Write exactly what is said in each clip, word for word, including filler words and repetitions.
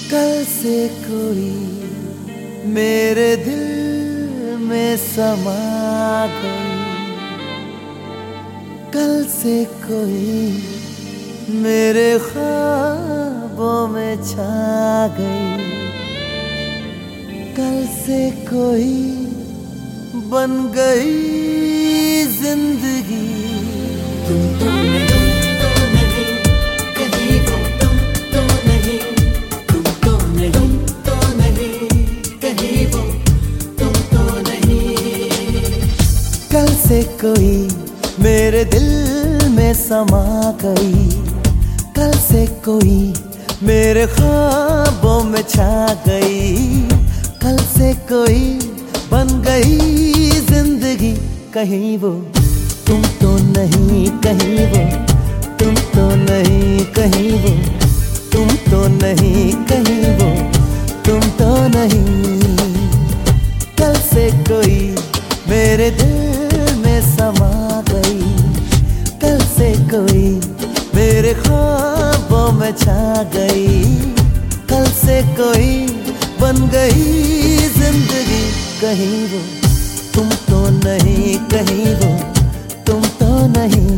कल से कोई मेरे दिल में समा गई, कल से कोई मेरे ख्वाबों में छा गई, कल से कोई बन गई जिंदगी। तुम तो नहीं, तो नहीं, कहीं वो तुम तो नहीं, तुम तो नहीं, तो नहीं, कहीं वो तुम तो नहीं। कल से कोई मेरे दिल में समा गई, कल से कोई मेरे ख्वाबों में छा गई, कल से कोई बन गई जिंदगी। कहीं वो तुम तो नहीं, कहीं वो तुम तो नहीं, कहीं वो तुम तो नहीं, कहीं वो तुम तो नहीं। कल से कोई मेरे दिल में समा गई, कल से कोई मेरे ख्वाबों में छा गई, कल से कोई बन गई जिंदगी। कहीं वो तुम तो नहीं, कहीं वो तुम तो नहीं।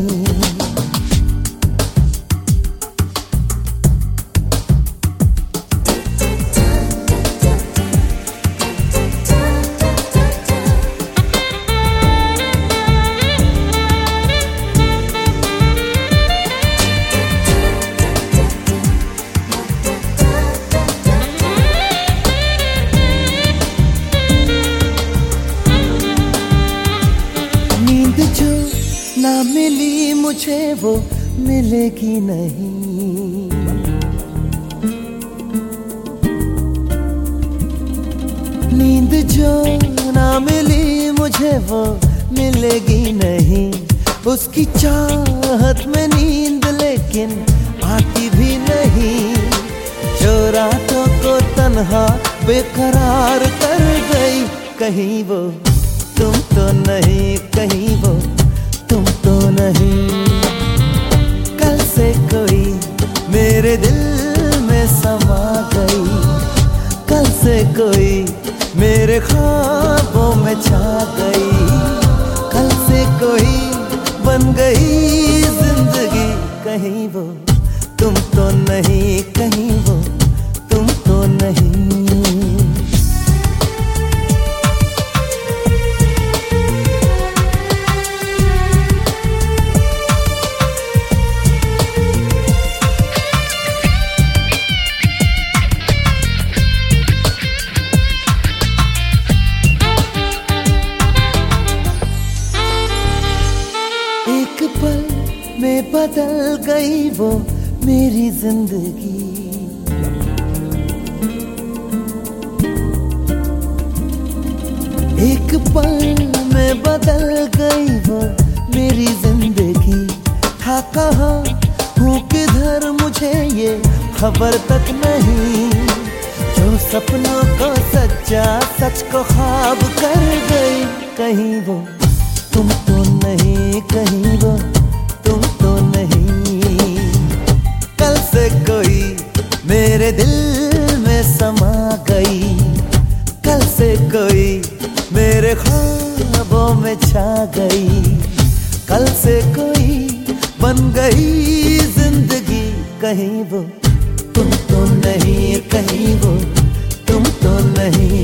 ना मिली मुझे वो मिलेगी नहीं, नींद जो ना मिली मुझे वो मिलेगी नहीं, उसकी चाहत में नींद लेकिन आती भी नहीं, जो रातों को तन्हा बेकरार कर गई। कहीं वो तुम तो नहीं, कहीं वो तुम तो नहीं। कल से कोई मेरे दिल में समा गई, कल से कोई मेरे ख्वाबों में छा गई, कल से कोई बन गई जिंदगी। कहीं वो तुम तो नहीं, कहीं वो तुम तो नहीं। एक पल में बदल गई वो मेरी जिंदगी, एक पल में बदल गई वो मेरी जिंदगी। था कहाँ हूँ किधर मुझे ये खबर तक नहीं, जो सपनों को सच्चा सच को ख्वाब कर गई। कहीं वो तुम तो नहीं, कहीं वो तुम तो नहीं। कल से कोई मेरे दिल में समा गई, कल से कोई मेरे ख्वाबों में छा गई, कल से कोई बन गई जिंदगी। कहीं वो तुम तो नहीं, कहीं वो तुम तो नहीं।